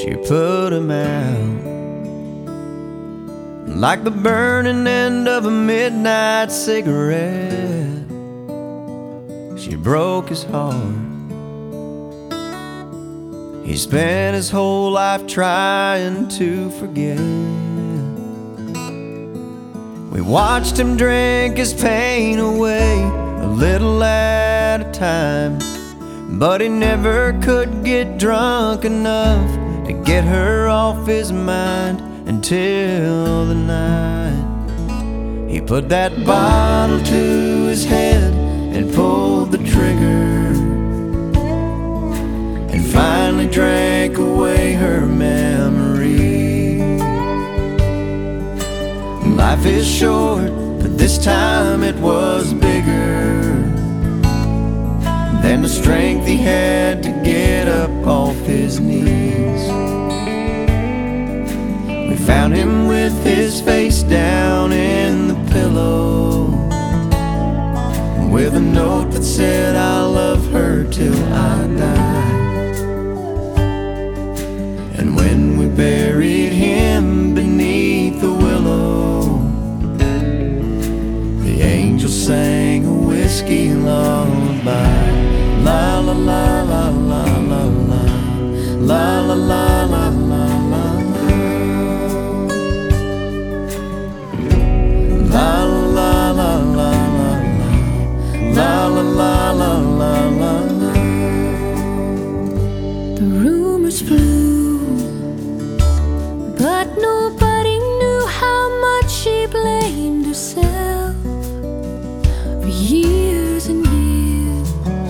she put him out. Like the burning end of a midnight cigarette, she broke his heart. He spent his whole life trying to forget. We watched him drink his pain away, a little at a time, but he never could get drunk enough to get her off his mind until the night he put that bottle to his head and pulled the trigger, and finally drank away her memory. Life is short, but this time it was bigger than the strength he had to get up off his knees. We found him with his face down in the pillow, with a note that said, "I'll love her till I die." And when we buried him beneath the willow, the angel sang a whiskey lullaby. La la la la la la la, la la la la la la, la la la la la, la la la la la la. The rumors flew, but nobody knew how much she blamed herself for years and years.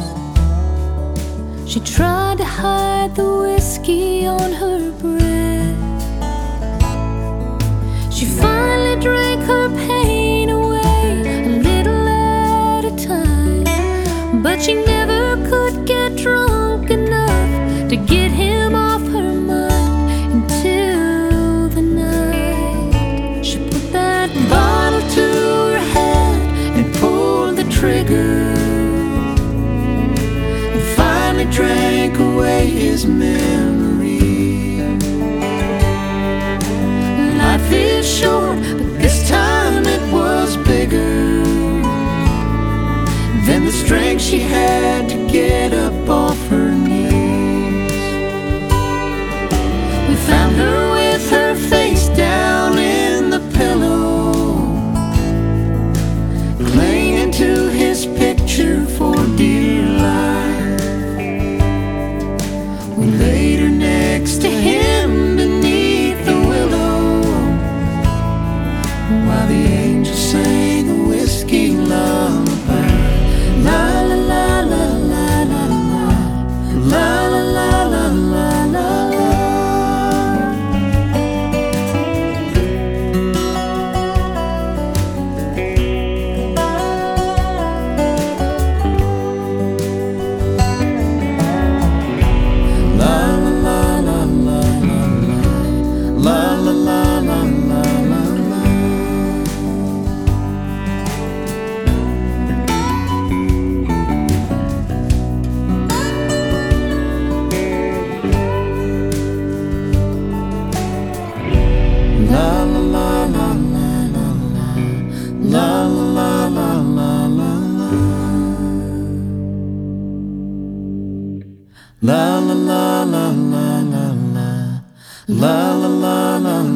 She tried to hide the whiskey on her breath. She finally drank her pain away, a little at a time, but she never could get drunk enough to get him off her mind until the night she put that bottle to her head and pulled the trigger, and finally drank away his memory. Life is short, but this time it was bigger than the strength she had to get up off her knees. We found her with her face down in the pillow, clinging to his picture for dear life. We laid her next to him beneath the willow, while the angel sang a whiskey lullaby. La la la la la la la, la la la la la la. La la la la la la la, la la la la.